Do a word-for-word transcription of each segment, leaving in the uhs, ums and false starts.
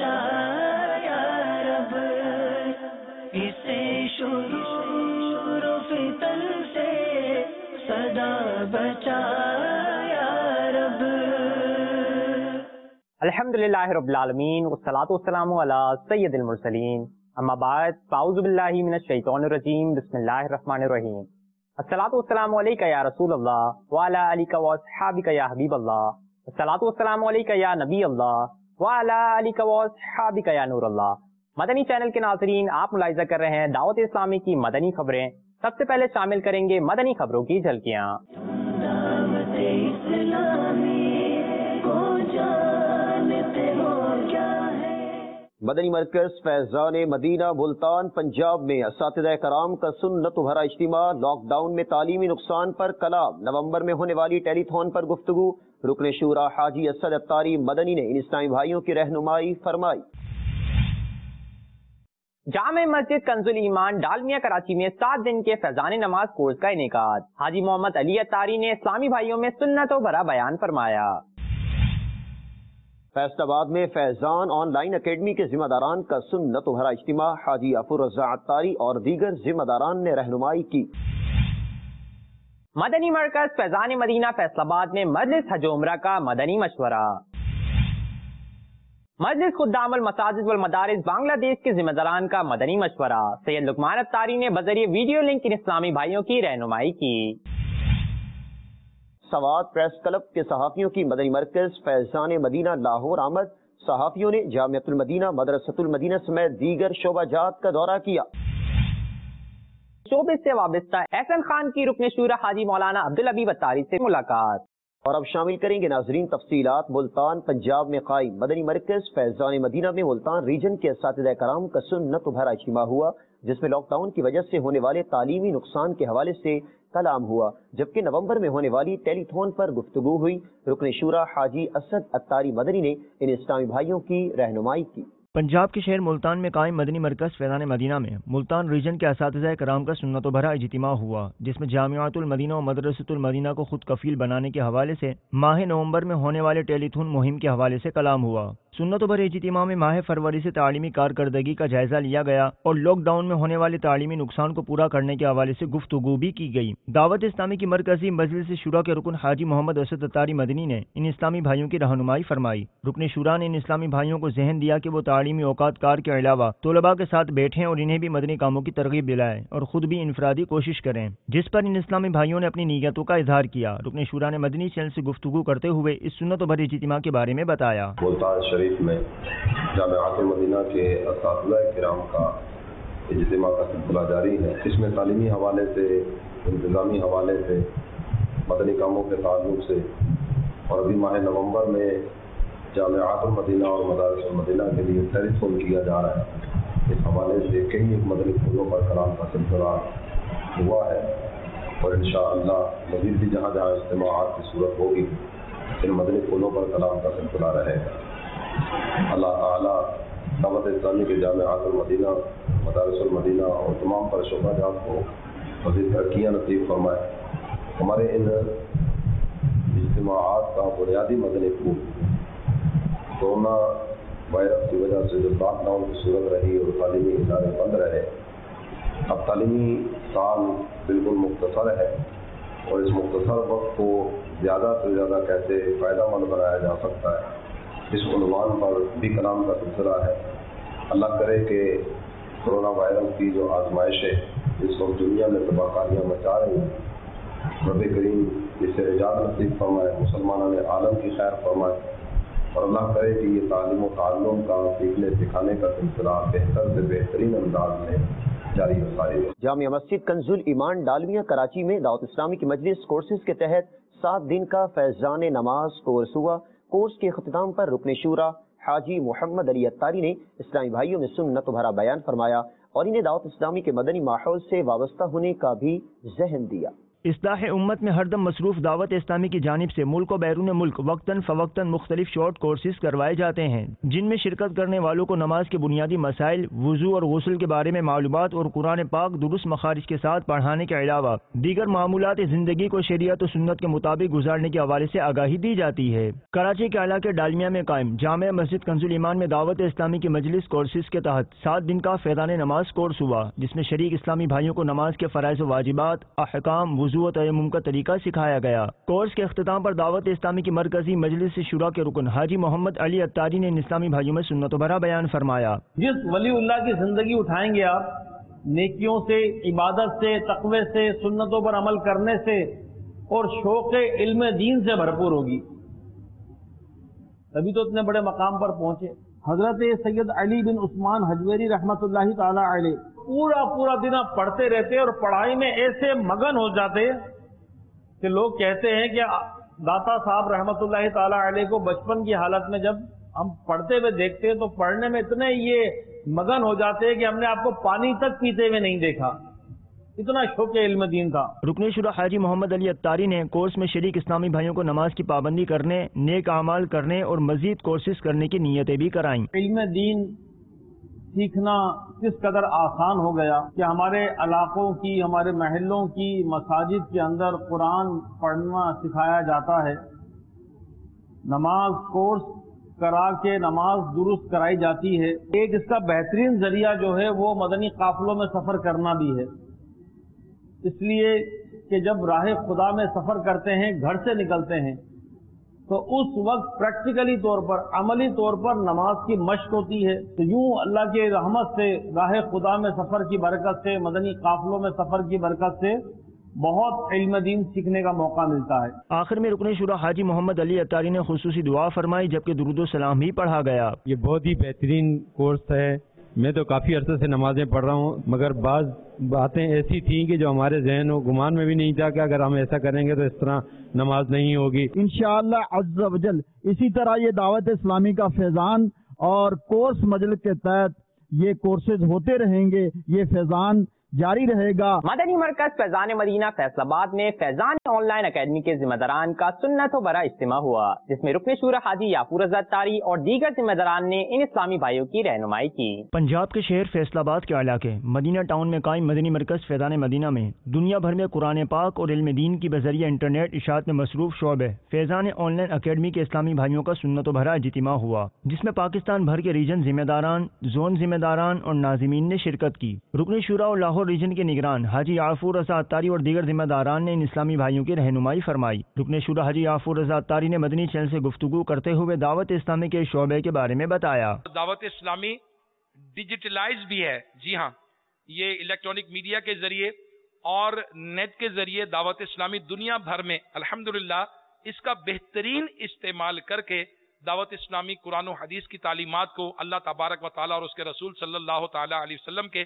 बचा या रब, इसे शुरू फितन से सदा बचा या रब। अल्हम्दुलिल्लाहि रब्बिल आलमीन वस्सलातु वस्सलामु अला सय्यिदिल मुरसलीन, अम्मा बाद, फ़अऊज़ु बिल्लाहि मिनश शैतानिर रजीम, बिस्मिल्लाहिर रहमानिर रहीम। अस्सलातु वस्सलामु अलैका या रसूल अल्लाह व अला आलिका व अस्हाबिका या हबीब अल्लाह, अस्सलातु वस्सलामु अलैका या नबी अल्लाह व अला आलिका व अस्हाबिका या नूर अल्लाह। मदनी चैनल के नाज़रीन, आप मुलाहिज़ा कर रहे हैं दावत इस्लामी की मदनी खबरें। सबसे पहले शामिल करेंगे मदनी खबरों की झलकियाँ। मदनी मरकज फैजान मदीना मुल्तान पंजाब में असातिज़ा कराम का सुन्नत भरा इज्तिमा, लॉकडाउन में तालीमी नुकसान पर कलाम, नवंबर में होने वाली टेलीथॉन पर गुफ्तगू। रुकन शूरा हाजी असद अत्तारी मदनी ने इन इस्लामी भाइयों की रहनुमाई फरमाई। जामे मस्जिद कंजुल ईमान डालमिया कराची में सात दिन के फैजान नमाज कोर्स का इनेकाद। हाजी मोहम्मद अली अत्तारी ने इस्लामी भाइयों में सुन्नत भरा बयान फरमाया। फैसलाबाद में फैजान ऑनलाइन अकेडमी के जिम्मेदारान का सुन्नत भरा इज्तिमा, हाजी अफूर रज़ा अत्तारी और दीगर जिम्मेदारान ने रहनुमाई की। मदनी मरकज फैजान मदीना फैसलाबाद में मजलिस हज उम्रा का मदनी मशवरा। मजलिस खुद्दामुल मसाजिद वल मदारिस बांग्लादेश के जिम्मेदारान का मदनी मशवरा। सैयद लुकमान अत्तारी ने बजरिए वीडियो लिंक इन इस्लामी भाइयों की रहनुमाई की। सवाद प्रेस क्लब के सहाफियों की मदनी मरकज फैजान मदीना लाहौर आमद। सहाफियों ने जामिअतुल मदीना, मदरसतुल मदीना समेत दीगर शोबाजात का दौरा किया। शोबे से वाबस्ता एहसन खान की रुकन शूरा हाजी मौलाना अब्दुल हबीब अत्तारी से मुलाकात। और अब शामिल करेंगे नाजरीन तफसीलात। मुल्तान पंजाब में कायम मदनी मरकज फैजान मदीना में मुल्तान रीजन के असातिज़ा कराम का सुन्नत भरा इज्तिमा हुआ, जिसमें लॉकडाउन की वजह से होने वाले तालीमी नुकसान के हवाले से कलाम हुआ, जबकि नवंबर में होने वाली टेलीथॉन पर गुफ्तगू हुई। रुकन शूरा हाजी असद अत्तारी मदनी ने इन इस्लामी भाइयों की रहनुमाई की। पंजाब के शहर मुल्तान में कायम मदनी मरकज फैजान मदीना में मुल्तान रीजन के असातिज़ा कराम का सुन्नत भरा इज्तिमा हुआ, जिसमें जामिअतुल मदीना और मदरसतुल मदीना को खुद कफील बनाने के हवाले से माह नवंबर में होने वाले टेलीथॉन मुहिम के हवाले से कलाम हुआ। सुन्नत भरे इज्तिमा में माह फरवरी से तालीमी कारकर्दगी का जायजा लिया गया और लॉकडाउन में होने वाले तालीमी नुकसान को पूरा करने के हवाले से गुफ्तगू भी की गई। दावत इस्लामी की मरकजी मजलिस शुरा के रुकन हाजी मोहम्मद असद अत्तारी मदनी ने इन इस्लामी भाइयों की रहनुमाई फरमाई। रुकन शुरा ने इन इस्लामी भाइयों को जहन दिया कि वो तालीमी औकात कार के अलावा तलबा के साथ बैठें और इन्हें भी मदनी कामों की तरगीब दिलाएं और खुद भी इनफरादी कोशिश करें, जिस पर इन इस्लामी भाइयों ने अपनी नीयतों का इजहार किया। रुकन शुरा ने मदनी चैनल से गुफ्तगू करते हुए इस सुन्नत भरे इज्तिमा के बारे में बताया। मुल्तान शरीफ में जामिअतुल मदीना के असातिज़ा किराम का इज्तिमा का सिलसिला जारी है। इसमें तालीमी हवाले से, इंतज़ामी हवाले से, मदनी कामों के ताल्लुक से और अभी माह नवंबर में जामिअतुल मदीना और मदारिसुल मदीना के लिए टेलीथॉन किया जा रहा है। इस हवाले से कई एक मदनी फूलों पर कलाम का सिलसिला हुआ है और इंशाअल्लाह मज़ीद भी जहाँ जहाँ इज्तिमाआत की सूरत होगी इन मदनी फूलों पर कलाम का सिलसिला रहेगा। अल्लाह ताला दावत इस्लामी के जामिअतुल मदीना, मदारिसुल मदीना और तमाम पर शोबाजात को मज़ीद तरक्कियाँ नसीब फरमाए। हमारे इन इज्तिमाआत का बुनियादी मदनी फूल कोरोना वायरस की वजह से जो लॉकडाउन की सूरत रही और तालीमी इदारे बंद रहे, अब तालीमी साल बिल्कुल मुख्तसर है और इस मुख्तसर वक्त को ज़्यादा से ज़्यादा कैसे फ़ायदेमंद बनाया जा सकता है, इस उन्वान पर भी कलाम का सिलसिला है। अल्लाह करे कि कोरोना वायरस की जो आजमाइशें इस वक्त दुनिया में तबाहकारियाँ मचा रही हैं, रब करीम इससे निजात नसीब फरमाए, मुसलमानों ने आलम की खैर फरमाए और अल्लाह करे कि ये तालीम और ताल्लुम का सीखने सिखाने का सिलसिला बेहतर से बेहतरीन अंदाज में जारी है। जामिया मस्जिद कंजुल ईमान डालमिया कराची में दावत इस्लामी की मजलिस कोर्सेज के तहत सात दिन का फैजान नमाज कोर्स हुआ। कोर्स के अख्तिताम पर रुकन शूरा हाजी मोहम्मद अली अत्तारी ने इस्लामी भाइयों में सुन्नत भरा बयान फरमाया और इन्हें दावत इस्लामी के मदनी माहौल से वाबस्ता होने का भी जहन दिया। اصلاح امت میں ہر دم مصروف دعوت اسلامی کی جانب سے ملک و بیرون ملک وقتاً فوقتاً مختلف شارٹ کورسز کروائے جاتے ہیں، جن میں شرکت کرنے والوں کو نماز کے بنیادی مسائل، وضو اور غسل کے بارے میں معلومات اور قرآن پاک درست مخارج کے ساتھ پڑھانے کے علاوہ دیگر معمولات زندگی کو شریعت و سنت کے مطابق گزارنے کے حوالے سے آگاہی دی جاتی ہے۔ کراچی کے علاقے ڈالمیا میں قائم جامع مسجد کنز الایمان میں دعوت اسلامی کی مجلس کورسز کے تحت سات دن کا فیضان نماز کورس ہوا، جس میں شریک اسلامی بھائیوں کو نماز کے فرائض و واجبات، احکام، وضو و تیمم کا طریقہ سکھایا گیا۔ کورس کے اختتام پر دعوت اسلامی کی مرکزی مجلس شورا کے رکن حاجی محمد علی اتاری نے ان اسلامی بھائیوں میں سنت و بھرا بیان فرمایا۔ جس ولی اللہ کی زندگی اٹھائیں گے آپ، نیکیوں سے، عبادت سے، تقوی سے، سنتوں پر عمل کرنے سے اور شوق علم دین سے بھرپور ہوگی، تبھی تو اتنے بڑے مقام پر پہنچے۔ حضرت سید علی بن عثمان حجویری رحمۃ اللہ تعالی علیہ پورا پورا دن آپ پڑھتے رہتے اور پڑھائی میں ایسے مگن ہو جاتے کہ لوگ کہتے ہیں کہ داتا صاحب رحمۃ اللہ تعالی علیہ کو بچپن کی حالت میں جب ہم پڑھتے ہوئے دیکھتے ہیں تو پڑھنے میں اتنے یہ مگن ہو جاتے ہیں کہ ہم نے آپ کو پانی تک پیتے ہوئے نہیں دیکھا، اتنا شوق علم دین تھا۔ رکن شورا حاجی محمد علی اتاری نے کورس میں شریک اسلامی بھائیوں کو نماز کی پابندی کرنے، نیک اعمال کرنے اور مزید کورسز کرنے کی نیتیں بھی کرائیں۔ علم دین سیکھنا کس قدر آسان ہو گیا کہ ہمارے علاقوں کی، ہمارے محلوں کی مساجد کے اندر قرآن پڑھنا سکھایا جاتا ہے، نماز کورس کرا کے نماز درست کرائی جاتی ہے۔ ایک اس کا بہترین ذریعہ جو ہے وہ مدنی قافلوں میں سفر کرنا بھی ہے، اس لیے کہ جب راہ خدا میں سفر کرتے ہیں، گھر سے نکلتے ہیں، تو اس وقت پریکٹیکلی طور پر، عملی طور پر نماز کی مشق ہوتی ہے۔ تو یوں اللہ کے رحمت سے، راہ خدا میں سفر کی برکت سے، مدنی قافلوں میں سفر کی برکت سے بہت علم دین سیکھنے کا موقع ملتا ہے۔ آخر میں رکن شورا حاجی محمد علی اتاری نے خصوصی دعا فرمائی، جبکہ درود و سلام بھی پڑھا گیا۔ یہ بہت ہی بہترین کورس ہے۔ میں تو کافی عرصے سے نمازیں پڑھ رہا ہوں، مگر بعض باتیں ایسی تھیں کہ جو ہمارے ذہن و گمان میں بھی نہیں تھا کہ اگر ہم ایسا کریں گے تو اس طرح نماز نہیں ہوگی۔ انشاءاللہ عز و جل اسی طرح یہ دعوت اسلامی کا فیضان اور کورس مجلس کے تحت یہ کورسز ہوتے رہیں گے، یہ فیضان جاری رہے گا۔ مدنی مرکز فیضان مدینہ فیصل آباد میں فیضان آن لائن اکیڈمی کے ذمہ داران کا سنت و برا اجتماع ہوا، جس میں رکن شورا حاجی یافور رضا اتاری اور دیگر ذمہ داران نے ان اسلامی بھائیوں کی رہنمائی کی۔ پنجاب کے شہر فیصل آباد کے علاقے مدینہ ٹاؤن میں قائم مدنی مرکز فیضان مدینہ میں دنیا بھر میں قرآن پاک اور علم دین کی بذریعہ انٹرنیٹ اشاعت میں مصروف شعبے فیضان آن لائن اکیڈمی کے اسلامی بھائیوں کا سنت و بھرا اجتماع ہوا، جس میں پاکستان بھر کے ریجن ذمہ داران، زون ذمہ داران اور ناظمین نے شرکت کی۔ رکن شورا اور لاہور ریجن کے نگران حاجی یافور رضا اتاری اور دیگر ذمہ داران نے ان اسلامی بھائیوں کی رہنمائی فرمائی۔ رکن شورا حاجی یافور رضا اتاری نے مدنی چینل سے گفتگو کرتے ہوئے دعوت اسلامی کے شعبے کے بارے میں بتایا۔ دعوت اسلامی ڈیجیٹلائز بھی ہے، جی ہاں، یہ الیکٹرانک میڈیا کے ذریعے اور نیٹ کے ذریعے دعوت اسلامی دنیا بھر میں الحمدللہ اس کا بہترین استعمال کر کے دعوت اسلامی قرآن و حدیث کی تعلیمات کو اللہ تبارک و تعالیٰ اور اس کے رسول صلی اللہ تعالیٰ علیہ وسلم کے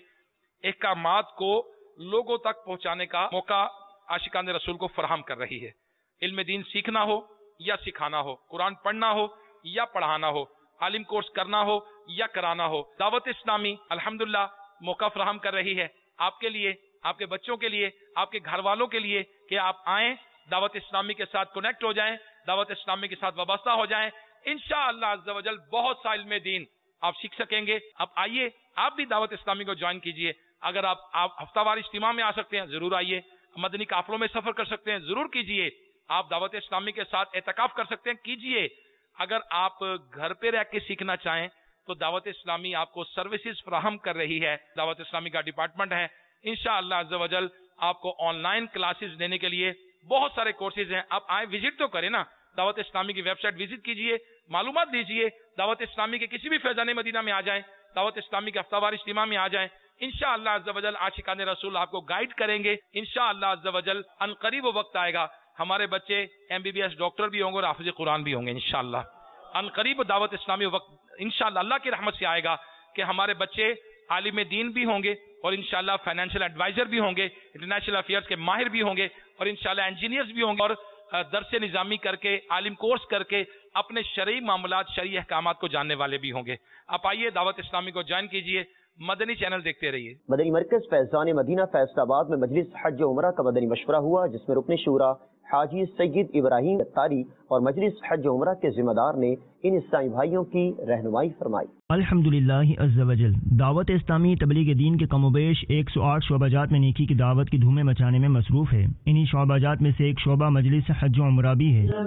احکامات کو لوگوں تک پہنچانے کا موقع عاشقان رسول کو فراہم کر رہی ہے۔ علم دین سیکھنا ہو یا سکھانا ہو، قرآن پڑھنا ہو یا پڑھانا ہو، عالم کورس کرنا ہو یا کرانا ہو، دعوت اسلامی الحمدللہ موقع فراہم کر رہی ہے آپ کے لیے، آپ کے بچوں کے لیے، آپ کے گھر والوں کے لیے کہ آپ آئیں، دعوت اسلامی کے ساتھ کنیکٹ ہو جائیں، دعوت اسلامی کے ساتھ وابستہ ہو جائیں۔ انشاءاللہ عز و جل بہت سا علم دین آپ سیکھ سکیں گے۔ اب آئیے، آپ بھی دعوت اسلامی کو جوائن کیجئے۔ اگر آپ آپ ہفتہ وار اجتماع میں آ سکتے ہیں ضرور آئیے، مدنی قافلوں میں سفر کر سکتے ہیں ضرور کیجئے، آپ دعوت اسلامی کے ساتھ اعتکاف کر سکتے ہیں کیجئے۔ اگر آپ گھر پہ رہ کے سیکھنا چاہیں تو دعوت اسلامی آپ کو سروسز فراہم کر رہی ہے، دعوت اسلامی کا ڈپارٹمنٹ ہے، انشاءاللہ عز و جل آپ کو آن لائن کلاسز لینے کے لیے بہت سارے کورسز ہیں۔ آپ آئیں، وزٹ تو کریں نا، دعوت اسلامی کی ویب سائٹ وزٹ کیجئے، معلومات دیجئے، دعوت اسلامی کے کسی بھی فیضان مدینہ میں آ جائیں، دعوت اسلامی کے ہفتہ وار اجتماع میں آ جائیں، انشاءاللہ عز و جل عاشقان رسول آپ کو گائیڈ کریں گے۔ انشاءاللہ عز و جل ان قریب وقت آئے گا ہمارے بچے M B B S doctor بھی ہوں گے اور حافظ قرآن بھی ہوں گے انشاءاللہ۔ ان قریب دعوت اسلامی وقت انشاءاللہ اللہ کی رحمت سے آئے گا کہ ہمارے بچے عالم دین بھی ہوں گے اور انشاءاللہ فائنینشیل ایڈوائزر بھی ہوں گے، انٹرنیشنل افیئرز کے ماہر بھی ہوں گے اور انشاءاللہ انجینئرز بھی ہوں گے، اور درس نظامی کر کے، عالم کورس کر کے اپنے شرعی معاملات، شرعی احکامات کو جاننے والے بھی ہوں گے۔ آپ آئیے، دعوت اسلامی کو جوائن کیجئے، مدنی چینل دیکھتے رہیے۔ مدنی مرکز فیضان مدینہ فیصل آباد میں مجلس حج و عمرہ کا مدنی مشورہ ہوا، جس میں رکن شورا حاجی سید ابراہیم اتاری اور مجلس حج و عمرہ کے ذمہ دار نے ان اسلامی بھائیوں کی رہنمائی فرمائی۔ الحمدللہ عز و جل، دعوت اسلامی تبلیغ دین کے کم و بیش ایک سو آٹھ شعبہ جات میں نیکی کی دعوت کی دھومیں مچانے میں مصروف ہے۔ انہی شعبہ جات میں سے ایک شعبہ مجلس حج و عمرہ بھی ہے۔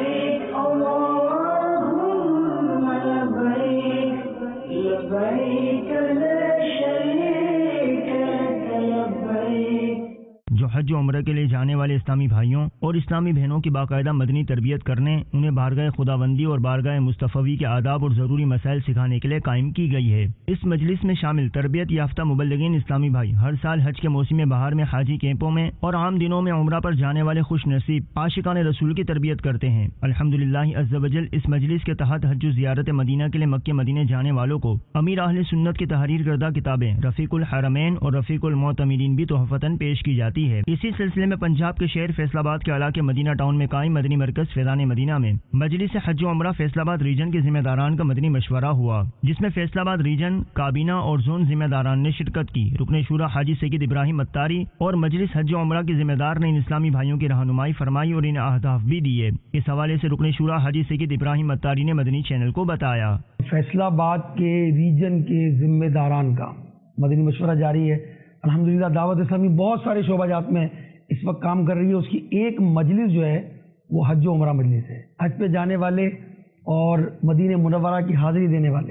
جو حج و عمرہ کے لیے جانے والے اسلامی بھائیوں اور اسلامی بہنوں کی باقاعدہ مدنی تربیت کرنے، انہیں بارگاہ خداوندی اور بارگاہ مصطفی کے آداب اور ضروری مسائل سکھانے کے لیے قائم کی گئی ہے۔ اس مجلس میں شامل تربیت یافتہ مبلغین اسلامی بھائی ہر سال حج کے موسم بہار میں حاجی کیمپوں میں اور عام دنوں میں عمرہ پر جانے والے خوش نصیب عاشقان رسول کی تربیت کرتے ہیں۔ الحمدللہ عز و جل، اس مجلس کے تحت حج و زیارت مدینہ کے لیے مکہ مدینے جانے والوں کو امیر اہل سنت کی تحریر کردہ کتابیں رفیق الحرمین اور رفیق المعتمرین بھی تحفتاً پیش کی جاتی ہے۔ اسی سلسلے میں پنجاب کے شہر فیصل آباد کے علاقے مدینہ ٹاؤن میں قائم مدنی مرکز فیضان مدینہ میں مجلس حج و عمرہ فیصل آباد ریجن کے ذمہ داران کا مدنی مشورہ ہوا، جس میں فیصل آباد ریجن کابینہ اور زون ذمہ داران نے شرکت کی۔ رکن شورا حاجی سید ابراہیم اتاری اور مجلس حج و عمرہ کے ذمہ دار نے ان اسلامی بھائیوں کی رہنمائی فرمائی اور انہیں اہداف بھی دیے۔ اس حوالے سے رکن شورا حاجی سید ابراہیم اتاری نے مدنی چینل کو بتایا۔ فیصل آباد کے ریجن کے ذمہ داران کا مدنی مشورہ جاری ہے۔ الحمدللہ دعوت اسلامی بہت سارے شعبہ جات میں اس وقت کام کر رہی ہے۔ اس کی ایک مجلس جو ہے وہ حج و عمرہ مجلس ہے۔ حج پہ جانے والے اور مدینہ منورہ کی حاضری دینے والے،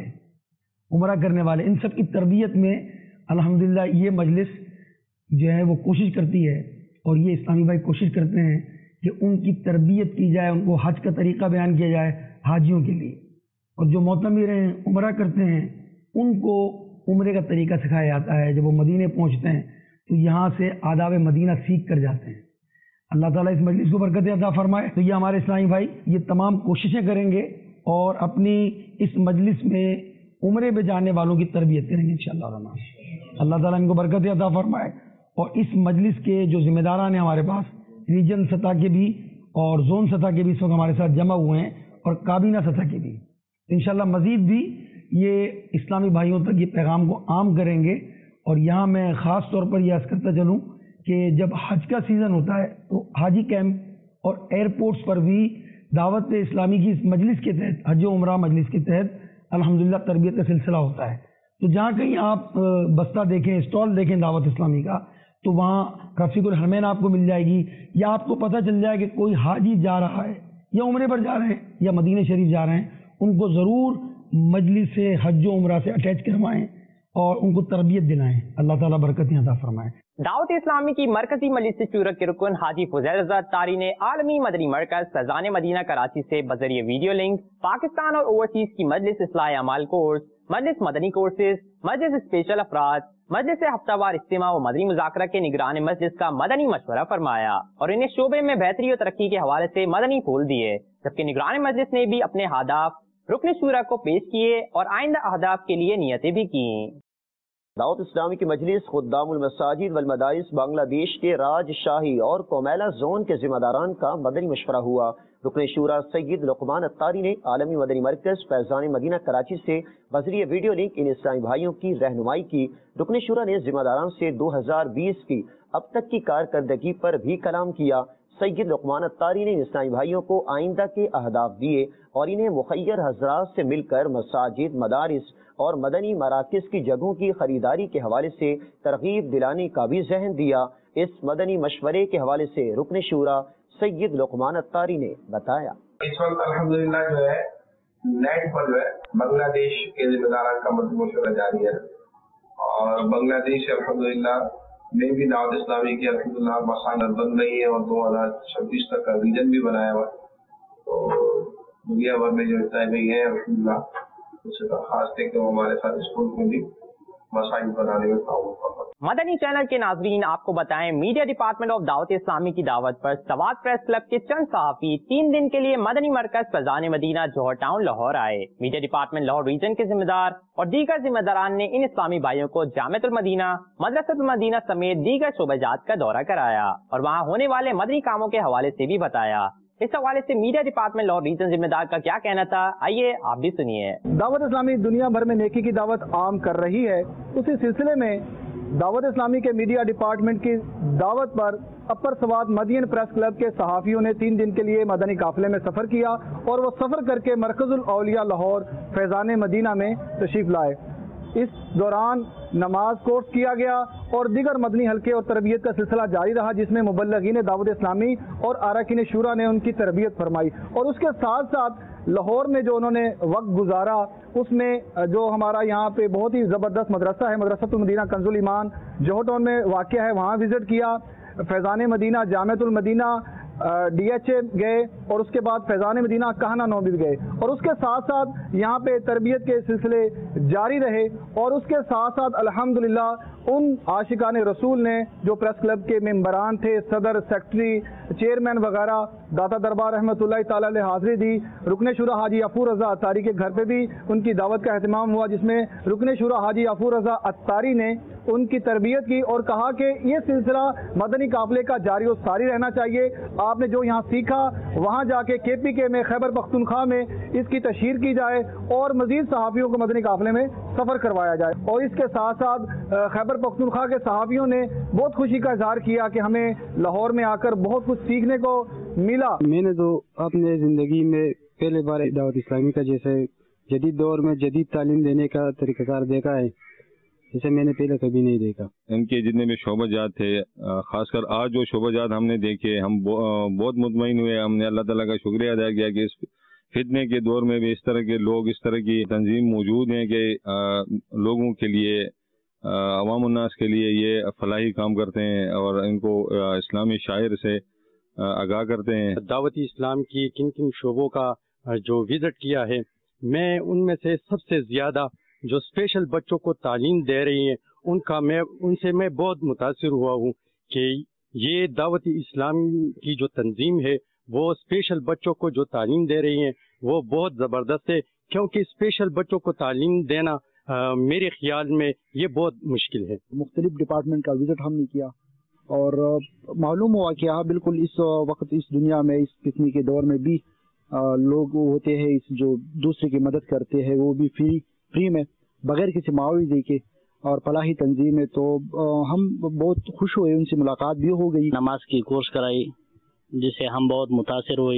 عمرہ کرنے والے، ان سب کی تربیت میں الحمدللہ یہ مجلس جو ہے وہ کوشش کرتی ہے، اور یہ اسلامی بھائی کوشش کرتے ہیں کہ ان کی تربیت کی جائے، ان کو حج کا طریقہ بیان کیا جائے حاجیوں کے لیے، اور جو معتمر ہیں عمرہ کرتے ہیں ان کو عمرے کا طریقہ سکھایا جاتا ہے۔ جب وہ مدینے پہنچتے ہیں تو یہاں سے آداب مدینہ سیکھ کر جاتے ہیں۔ اللہ تعالیٰ اس مجلس کو برکت عطا فرمائے۔ تو یہ ہمارے اسلامی بھائی یہ تمام کوششیں کریں گے اور اپنی اس مجلس میں عمرے پہ جانے والوں کی تربیت کریں گے انشاءاللہ الرحمن۔ اللہ تعالیٰ ان کو برکت عطا فرمائے۔ اور اس مجلس کے جو ذمہ داران ہیں ہمارے پاس ریجن سطح کے بھی اور زون سطح کے بھی اس وقت ہمارے ساتھ جمع ہوئے ہیں، اور کابینہ سطح کے بھی انشاءاللہ مزید بھی یہ اسلامی بھائیوں تک یہ پیغام کو عام کریں گے۔ اور یہاں میں خاص طور پر یہ عرض کرتا چلوں کہ جب حج کا سیزن ہوتا ہے تو حاجی کیمپ اور ایئرپورٹس پر بھی دعوت اسلامی کی اس مجلس کے تحت حج و عمرہ مجلس کے تحت الحمدللہ تربیت کا سلسلہ ہوتا ہے۔ تو جہاں کہیں آپ بستہ دیکھیں، اسٹال دیکھیں دعوت اسلامی کا، تو وہاں رفیق الحرمین آپ کو مل جائے گی، یا آپ کو پتہ چل جائے کہ کوئی حاجی جا رہا ہے یا عمرے پر جا رہے ہیں یا مدینہ شریف جا رہے ہیں، ان کو ضرور مجلس سے حج و عمرہ سے اٹیچ کروائیں اور ان کو تربیت دلائیں۔ اللہ تعالیٰ برکتیں عطا فرمائے۔ دعوت اسلامی کی مرکزی مجلس شورا کے رکن حاجی فضیل رضا اتاری نے عالمی مدنی مرکز فیضان مدینہ کراچی سے بذریعہ ویڈیو لنک پاکستان اور اوورسیز کی مجلس اصلاح اعمال کورس، مجلس مدنی کورسز، مجلس اسپیشل افراد، مجلس ہفتہ وار اجتماع و مدنی مذاکرہ کے نگران مجلس کا مدنی مشورہ فرمایا اور انہیں شعبے میں بہتری اور ترقی کے حوالے سے مدنی پھول دیے، جبکہ نگران مجلس نے بھی اپنے اہداف رکن شورا کو پیش کیے اور آئندہ اہداف کے لیے نیتیں بھی کی۔ دعوت اسلامی کی مجلس خدام المساجد والمدارس بنگلہ دیش کے راج شاہی اور کومیلا زون کے ذمہ داران کا مدنی مشورہ ہوا۔ رکن شورا سید لقمان اتاری نے عالمی مدنی مرکز فیضان مدینہ کراچی سے بذریعہ ویڈیو لنک ان اسلامی بھائیوں کی رہنمائی کی۔ رکن شورا نے ذمہ داران سے دو ہزار بیس کی اب تک کی کارکردگی پر بھی کلام کیا۔ سید لقمان اتاری نے اسلامی بھائیوں کو آئندہ کے اہداف دیے اور انہیں مخیر حضرات سے مل کر مساجد، مدارس اور مدنی مراکز کی جگہوں کی خریداری کے حوالے سے ترغیب دلانے کا بھی ذہن دیا۔ اس مدنی مشورے کے حوالے سے رکن شورا سید لقمان اتاری نے بتایا، اس وقت الحمدللہ جو ہے نیٹ پر جو ہے بنگلہ دیش کے ذمہ داران کا مدنی مشورہ جاری ہے، اور بنگلہ دیش الحمدللہ میں بھی دعوت اسلامی کی الحمدللہ مساجد بن رہی ہے اور دو ہزار چھبیس تک کا ریجن بھی بنایا ہوا ہے۔ تو دنیا بھر میں جو طے گئی ہے الحمدللہ اس سے درخواست ہے کہ وہ ہمارے ساتھ اسکول میں بھی مساجد بنانے میں تعاون کریں۔ مدنی چینل کے ناظرین آپ کو بتائیں، میڈیا ڈپارٹمنٹ آف دعوت اسلامی کی دعوت پر سوات پریس کلب کے چند صحافی تین دن کے لیے مدنی مرکز فیضان مدینہ جوہر ٹاؤن لاہور آئے۔ میڈیا ڈپارٹمنٹ لاہور ریجن کے ذمہ دار اور دیگر ذمہ داران نے ان اسلامی بھائیوں کو جامعۃ المدینہ، مدرسۃ المدینہ سمیت دیگر شعبہ جات کا دورہ کرایا اور وہاں ہونے والے مدنی کاموں کے حوالے سے بھی بتایا۔ اس حوالے سے میڈیا ڈپارٹمنٹ لاہور ریجن ذمہ دار کا کیا کہنا تھا، آئیے آپ بھی سنیے۔ دعوت اسلامی دنیا بھر میں نیکی کی دعوت عام کر رہی ہے، उसी सिलसिले में दावत इस्लामी के मीडिया डिपार्टमेंट की दावत पर upper Swat Madyan press club के सहाफ़ियों ने तीन दिन के लिए मदनी काफिले में सफ़र किया और वो सफ़र करके मरकज़ुल औलिया लाहौर फैज़ान मदीना में तशरीफ़ लाए। इस दौरान नमाज कोर्स किया गया और दीगर मदनी हल्के और तरबियत का सिलसिला जारी रहा, जिसमें मुबल्लिगीन दावत इस्लामी और अरकान शूरा ने उनकी तरबियत फरमाई। और उसके साथ साथ लाहौर में जो उन्होंने वक्त गुजारा, उसमें जो हमारा यहाँ पे बहुत ही ज़बरदस्त मदरसा है, मदरसतुल मदीना कंजुल ईमान जोहर टाउन में वाक़ है, वहाँ विज़िट किया। Faizan Madina, Jamiatul Madina, D H A गए और उसके बाद फैज़ान मदीना कहना नौबिद गए और उसके साथ साथ यहाँ पे तरबियत के सिलसिले जारी रहे। और उसके साथ साथ अल्हम्दुलिल्लाह उन आशिकान रसूल ने जो प्रेस क्लब के मेंबरान थे, सदर, सेक्रेटरी, चेयरमैन वगैरह, दाता दरबार रहमतुल्लाह ताला अलैह हाज़िरी दी। रुकन शुरा हाजी अफूर रज़ा अत्तारी के घर पे भी उनकी दावत का एहतमाम हुआ, जिसमें रुकन शुरा हाजी अफूर रज़ा अत्तारी ने उनकी तरबियत की और कहा कि ये सिलसिला मदनी काफिले का जारी और सारी रहना चाहिए। आपने जो यहाँ सीखा वहाँ जाके के पी के में, खैबर पख्तूनख्वा में इसकी तशहीर की जाए और मजीद सहाफ़ियों को मदनी काफिले में सफ़र करवाया जाए। और इसके साथ साथ खैबर पख्तूनख्वा के सहाफ़ियों ने बहुत खुशी का इजहार किया कि हमें लाहौर में आकर बहुत कुछ सीखने को मिला। मैंने तो अपने ज़िंदगी में पहले बार दावत इस्लामी का जैसे जदीद दौर में जदीद तालीम देने का तरीक़ाकार देखा है, जिसे मैंने पहले कभी नहीं देखा। इनके जितने भी शोबाजात थे, खासकर आज जो शोबाजात हमने देखे, हम बहुत मुतमईन हुए। हमने अल्लाह ताला का शुक्रिया अदा किया कि इस फितने के दौर में भी इस तरह के लोग, इस तरह की तंजीम मौजूद हैं कि लोगों के लिए, अवाम उन्नास के लिए ये फलाही काम करते हैं और इनको इस्लामी शायर से आगाह करते हैं। दावत इस्लाम की किन किन शोबों का जो विजिट किया है, मैं उनमें से सबसे ज़्यादा जो स्पेशल बच्चों को तालीम दे रही हैं उनका मैं उनसे मैं बहुत मुतासिर हुआ हूँ कि ये दावत इस्लाम की जो तंजीम है वो स्पेशल बच्चों को जो तालीम दे रही हैं वो बहुत ज़बरदस्त है, क्योंकि स्पेशल बच्चों को तालीम देना आ, मेरे ख्याल में ये बहुत मुश्किल है। मुख्तलिफ डिपार्टमेंट का विजिट हमने किया और मालूम हुआ कि हाँ बिल्कुल इस वक्त इस दुनिया में, इस फितने के दौर में भी आ, लोग होते हैं इस जो दूसरे की मदद करते हैं, वो भी फ्री फ्री में बगैर किसी मुआवजे के, और फलाही तंजीम है। तो आ, हम बहुत खुश हुए, उनसे मुलाकात भी हो गई। नमाज की कोर्स कराई जिससे हम बहुत मुतासिर हुए।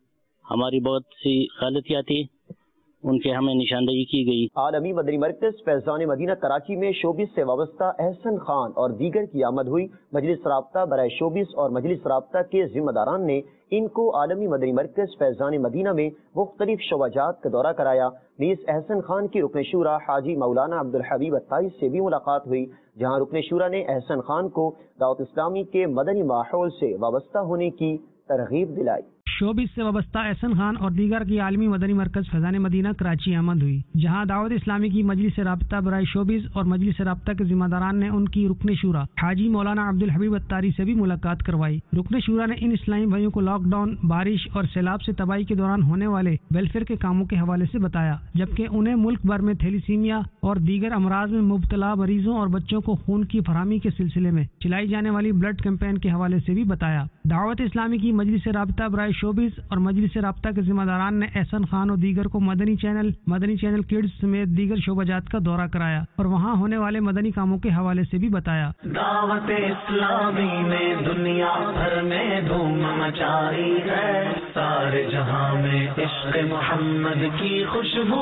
हमारी बहुत सी गलतियाँ थी, उनके हमें निशानदेही की गई। आलमी मदनी मरकज फैज़ान मदीना कराची में शोबिस से वाबस्ता एहसन खान और दीगर की आमद हुई। मजलिस राब्ता बराए शोबिस और मजलिस राब्ता के जिम्मेदारान ने इनको आलमी मदनी मरकज फैज़ान मदीना में मुख्तलिफ शोबाजात का दौरा कराया। मीस एहसन खान की रुकन शूरा हाजी मौलाना अब्दुल हबीब अत्तारी से भी मुलाकात हुई, जहाँ रुकन शूरा ने एहसन खान को दावत इस्लामी के मदनी माहौल से वाबस्ता होने की तरगीब दिलाई। शोबिस से वाबस्ता एहसन खान और दीगर की आलमी मदनी मरकज फैज़ान मदीना कराची आमद हुई, जहां दावत इस्लामी की मजलिस राब्ता बराए शोबिस और मजलिस राब्ता के जिम्मेदारान ने उनकी रुकन शूरा हाजी मौलाना अब्दुल हबीब अत्तारी से भी मुलाकात करवाई। रुकन शूरा ने इन इस्लामी भाइयों को लॉकडाउन, बारिश और सैलाब से तबाही के दौरान होने वाले वेलफेयर के कामों के हवाले से बताया, जबकि उन्हें मुल्क भर में थैलीसीमिया और दीगर अमराज में मुब्तला मरीजों और बच्चों को खून की फराहमी के सिलसिले में चलाई जाने वाली ब्लड कैंपेन के हवाले से भी बताया। दावत इस्लामी की मजलिस राब्ता बराए शोबिस और मजलिस राब्ता के जिम्मेदारान ने एहसन खान और दीगर को Madani channel, Madani channel kids समेत दीगर शोबाजात का दौरा कराया और वहाँ होने वाले मदनी कामों के हवाले से भी बताया। दावत इस्लामी में दुनिया भर में धूम मचाई है, सारे जहां में इश्क मोहम्मद की खुशबू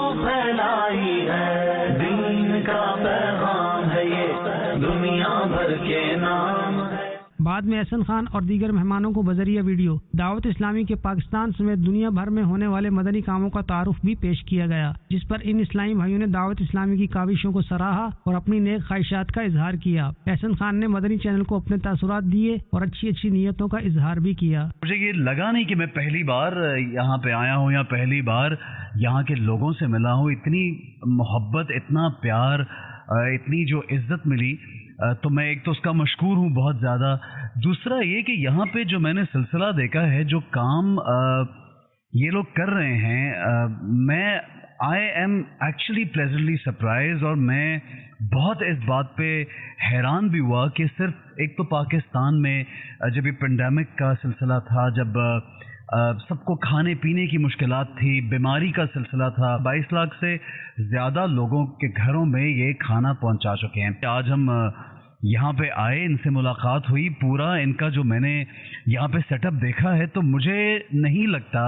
फैलाई है। दीन का पैगाम है ये दुनिया भर के नाम है। बाद में एहसन खान और दीगर मेहमानों को बजरिया वीडियो दावत इस्लामी के पाकिस्तान समेत दुनिया भर में होने वाले मदनी कामों का तारुफ भी पेश किया गया, जिस पर इन इस्लामी भाइयों ने दावत इस्लामी की काविशों को सराहा और अपनी नेक ख्वाहिशात का इजहार किया। एहसन खान ने मदनी चैनल को अपने तासुरात दिए और अच्छी अच्छी नीयतों का इजहार भी किया। मुझे ये लगा नहीं कि मैं पहली बार यहाँ पे आया हूँ या पहली बार यहाँ के लोगों से मिला हूँ। इतनी मोहब्बत, इतना प्यार, इतनी जो इज्जत मिली, तो मैं एक तो उसका मशकूर हूँ बहुत ज़्यादा। दूसरा ये कि यहाँ पे जो मैंने सिलसिला देखा है, जो काम आ, ये लोग कर रहे हैं, आ, मैं I am actually pleasantly surprise और मैं बहुत इस बात पे हैरान भी हुआ कि सिर्फ एक तो पाकिस्तान में जब ये पेंडेमिक का सिलसिला था, जब سب کو کھانے پینے کی مشکلات تھی، بیماری کا سلسلہ تھا. بائیس لاکھ سے زیادہ لوگوں کے گھروں میں یہ کھانا پہنچا چکے ہیں. آج ہم یہاں پہ آئے، ان سے ملاقات ہوئی، پورا ان کا جو میں نے یہاں پہ سیٹ اپ دیکھا ہے تو مجھے نہیں لگتا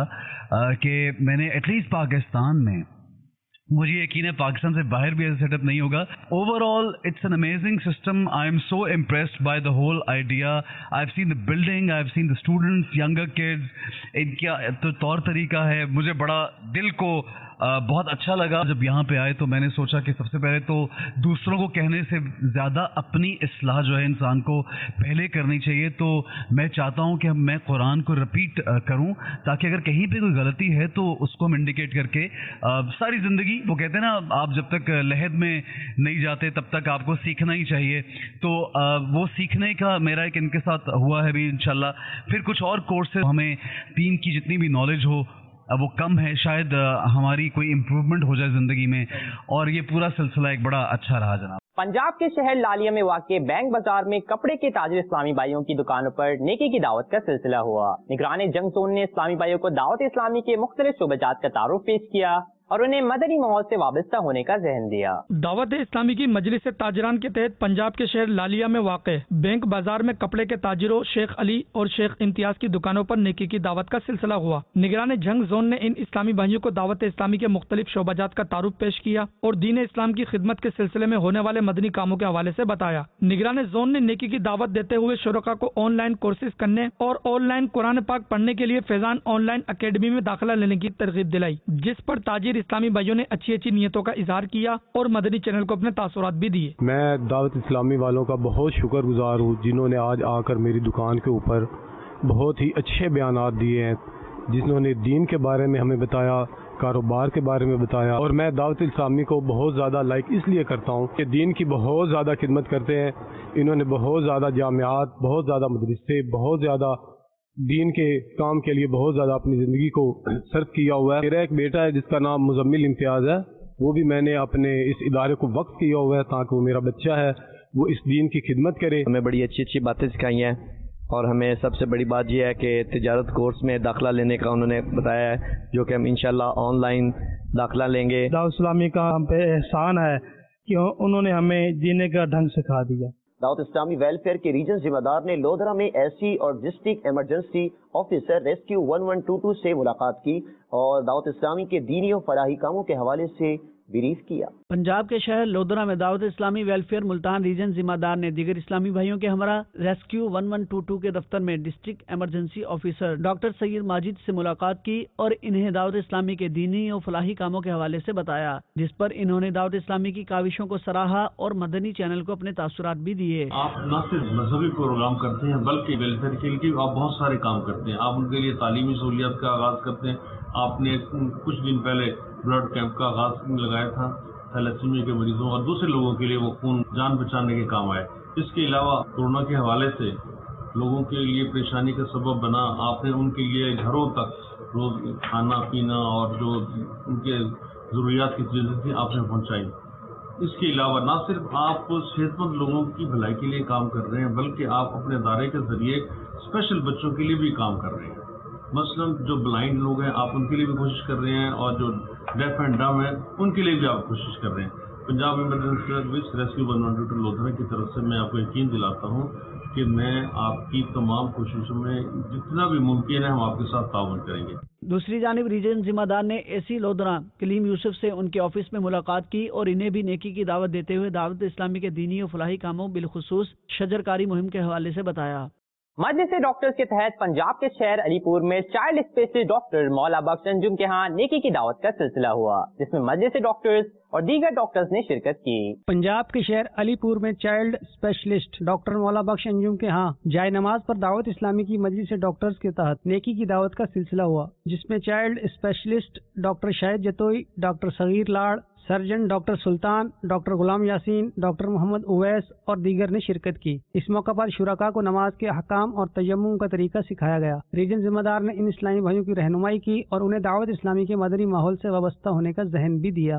کہ میں نے ایٹ لیسٹ پاکستان میں، مجھے یقین ہے پاکستان سے باہر بھی ایسا سیٹ اپ نہیں ہوگا. Overall it's an amazing system. I am so impressed by the whole idea. I have seen the building, I have seen the students, younger kids, ان کا تو طور طریقہ ہے، مجھے بڑا دل کو بہت اچھا لگا. جب یہاں پہ آئے تو میں نے سوچا کہ سب سے پہلے تو دوسروں کو کہنے سے زیادہ اپنی اصلاح جو ہے انسان کو پہلے کرنی چاہیے. تو میں چاہتا ہوں کہ میں قرآن کو رپیٹ کروں تاکہ اگر کہیں پہ کوئی غلطی ہے تو اس کو ہم انڈیکیٹ کر کے ساری زندگی، وہ کہتے ہیں نا آپ جب تک لحد میں نہیں جاتے تب تک آپ کو سیکھنا ہی چاہیے. تو وہ سیکھنے کا میرا ایک ان کے ساتھ ہوا ہے بھی انشاءاللہ. پھر کچھ اور کورسز، ہمیں دین کی جتنی بھی نالج ہو وہ کم ہے، شاید ہماری کوئی امپروومنٹ ہو جائے زندگی میں، اور یہ پورا سلسلہ ایک بڑا اچھا رہا جناب. پنجاب کے شہر لالیہ میں واقع بینک بازار میں کپڑے کے تاجر اسلامی بھائیوں کی دکانوں پر نیکی کی دعوت کا سلسلہ ہوا. نگران جنگ زون نے اسلامی بھائیوں کو دعوت اسلامی کے مختلف شعبہ جات کا تعارف پیش کیا اور انہیں مدنی ماحول سے وابستہ ہونے کا ذہن دیا. دعوت اسلامی کی مجلس تاجران کے تحت پنجاب کے شہر لالیہ میں واقع بینک بازار میں کپڑے کے تاجروں شیخ علی اور شیخ امتیاز کی دکانوں پر نیکی کی دعوت کا سلسلہ ہوا. نگران جنگ زون نے ان اسلامی بھائیوں کو دعوت اسلامی کے مختلف شعبہ جات کا تعارف پیش کیا اور دین اسلام کی خدمت کے سلسلے میں ہونے والے مدنی کاموں کے حوالے سے بتایا. نگران زون نے نیکی کی دعوت دیتے ہوئے شرکا کو آن لائن کورسز کرنے اور آن لائن قرآن پاک پڑھنے کے لیے فیضان آن لائن اکیڈمی میں داخلہ لینے کی ترغیب دلائی، جس پر تاجر اسلامی بھائیوں نے اچھی اچھی نیتوں کا اظہار کیا اور مدنی چینل کو اپنے تاثرات بھی دیے. میں دعوت اسلامی والوں کا بہت شکر گزار ہوں جنہوں نے آج آ کر میری دکان کے اوپر بہت ہی اچھے بیانات دیے ہیں، جنہوں نے دین کے بارے میں ہمیں بتایا، کاروبار کے بارے میں بتایا. اور میں دعوت اسلامی کو بہت زیادہ لائک اس لیے کرتا ہوں کہ دین کی بہت زیادہ خدمت کرتے ہیں. انہوں نے بہت زیادہ جامعات، بہت زیادہ مدرسے، بہت زیادہ دین کے کام کے لیے بہت زیادہ اپنی زندگی کو صرف کیا ہوا ہے. میرا ایک بیٹا ہے جس کا نام مزمل امتیاز ہے، وہ بھی میں نے اپنے اس ادارے کو وقف کیا ہوا ہے تاکہ وہ میرا بچہ ہے وہ اس دین کی خدمت کرے. ہمیں بڑی اچھی اچھی باتیں سکھائی ہیں اور ہمیں سب سے بڑی بات یہ ہے کہ تجارت کورس میں داخلہ لینے کا انہوں نے بتایا ہے، جو کہ ہم انشاءاللہ آن لائن داخلہ لیں گے. دعوت اسلامی کا ہم پہ احسان ہے کہ انہوں نے ہمیں جینے کا ڈھنگ سکھا دیا. دعوت اسلامی ویلفیئر کے ریجن ذمہ دار نے لودھرا میں ایسی اور district emergency officer rescue one one two two سے ملاقات کی اور دعوت اسلامی کے دینی و فلاحی کاموں کے حوالے سے بریف کیا. پنجاب کے شہر لودھرا میں دعوت اسلامی ویلفیئر ملتان ریجن ذمہ دار نے دیگر اسلامی بھائیوں کے ہمراہ rescue one one two two کے دفتر میں district emergency officer doctor Syed Majid سے ملاقات کی اور انہیں دعوت اسلامی کے دینی و فلاحی کاموں کے حوالے سے بتایا، جس پر انہوں نے دعوت اسلامی کی کاوشوں کو سراہا اور مدنی چینل کو اپنے تاثرات بھی دیے. آپ نہ صرف مذہبی پروگرام کرتے ہیں بلکہ ویلفیئر کے لیے آپ بہت سارے کام کرتے ہیں. آپ ان کے لیے تعلیمی سہولیات کا آغاز کرتے ہیں. آپ نے کچھ دن پہلے بلڈ کیمپ کا آغاز لگایا تھا تھیلیسیمیا کے مریضوں اور دوسرے لوگوں کے لیے، وہ خون جان بچانے کے کام آئے. اس کے علاوہ کورونا کے حوالے سے لوگوں کے لیے پریشانی کا سبب بنا، آپ نے ان کے لیے گھروں تک روز کھانا پینا اور جو ان کے ضروریات کی چیزیں تھیں آپ نے پہنچائی. اس کے علاوہ نہ صرف آپ صحت مند لوگوں کی بھلائی کے لیے کام کر رہے ہیں بلکہ آپ اپنے ادارے کے ذریعے اسپیشل بچوں کے لیے بھی کام کر رہے ہیں. مثلا جو بلائنڈ لوگ ہیں آپ ان کے لیے بھی کوشش کر رہے ہیں اور جو ڈیف اینڈ ڈم ہیں ان کے لیے بھی آپ کوشش کر رہے ہیں. Punjab emergency service rescue one one two two Lodhran کی طرف سے میں آپ کو یقین دلاتا ہوں کہ میں آپ کی تمام کوششوں میں جتنا بھی ممکن ہے ہم آپ کے ساتھ تعاون کریں گے. دوسری جانب ریجن ذمہ دار نے اے سی لودھرا کلیم یوسف سے ان کے آفس میں ملاقات کی اور انہیں بھی نیکی کی دعوت دیتے ہوئے دعوت اسلامی کے دینی و فلاحی کاموں بالخصوص شجرکاری مہم کے حوالے سے بتایا. مجلس ڈاکٹرز کے تحت پنجاب کے شہر علی پور میں چائلڈ اسپیشلسٹ ڈاکٹر مولا بخش انجم کے ہاں نیکی کی دعوت کا سلسلہ ہوا، جس میں مجلس ڈاکٹرز اور دیگر ڈاکٹرز نے شرکت کی. پنجاب کے شہر علی پور میں چائلڈ اسپیشلسٹ ڈاکٹر مولا بخش انجم کے ہاں جائے نماز پر دعوت اسلامی کی مجلس ڈاکٹرز کے تحت نیکی کی دعوت کا سلسلہ ہوا، جس میں child specialist doctor Shahid Jatoi, doctor Saghir Lar, surgeon doctor Sultan, doctor Ghulam Yasin, doctor محمد اویس اور دیگر نے شرکت کی. اس موقع پر شرکاء کو نماز کے احکام اور تیمم کا طریقہ سکھایا گیا. ریجن ذمہ دار نے ان اسلامی بھائیوں کی رہنمائی کی اور انہیں دعوت اسلامی کے مدنی ماحول سے وابستہ ہونے کا ذہن بھی دیا.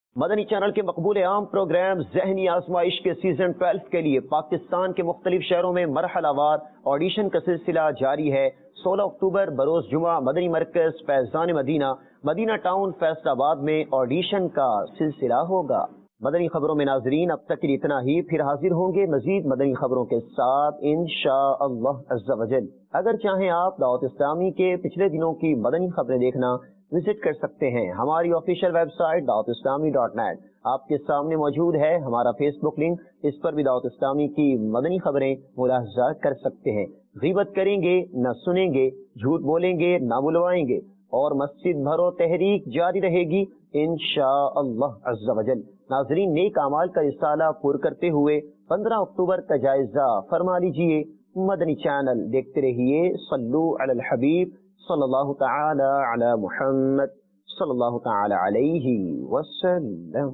مدنی چینل کے مقبول عام پروگرام ذہنی آزمائش کے سیزن ٹویلو کے لیے پاکستان کے مختلف شہروں میں مرحلہ وار آڈیشن کا سلسلہ جاری ہے۔ سولہ اکتوبر بروز جمعہ مدنی مرکز فیضان مدینہ مدینہ ٹاؤن فیصل آباد میں آڈیشن کا سلسلہ ہوگا۔ مدنی خبروں میں ناظرین اب تک کے لیے اتنا ہی، پھر حاضر ہوں گے مزید مدنی خبروں کے ساتھ انشاءاللہ عز و جل۔ اگر چاہیں آپ دعوت اسلامی کے پچھلے دنوں کی مدنی خبریں دیکھنا وزٹ کر سکتے ہیں۔ ہماری آفیشیل ویب سائٹ دعوت اسلامی ڈاٹ نیٹ آپ کے سامنے موجود ہے۔ ہمارا فیس بک لنک، اس پر بھی دعوت اسلامی کی مدنی خبریں ملاحظہ کر سکتے ہیں۔ غیبت کریں گے نہ سنیں گے، جھوٹ بولیں گے نہ بلوائیں گے، اور مسجد بھرو تحریک جاری رہے گی انشاءاللہ عز و جل۔ ناظرین، نیک اعمال کا رسالہ پور کرتے ہوئے پندرہ اکتوبر کا جائزہ فرما لیجئے۔ مدنی چینل دیکھتے رہیے۔ صلو علی الحبیب صلی اللہ تعالی علی محمد صلی اللہ تعالی علیہ وسلم۔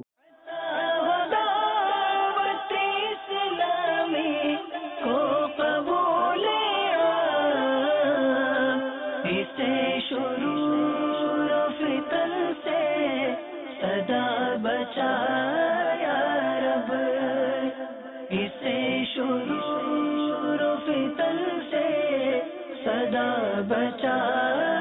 بچایا رب اسے شروع فتن سے صدا بچا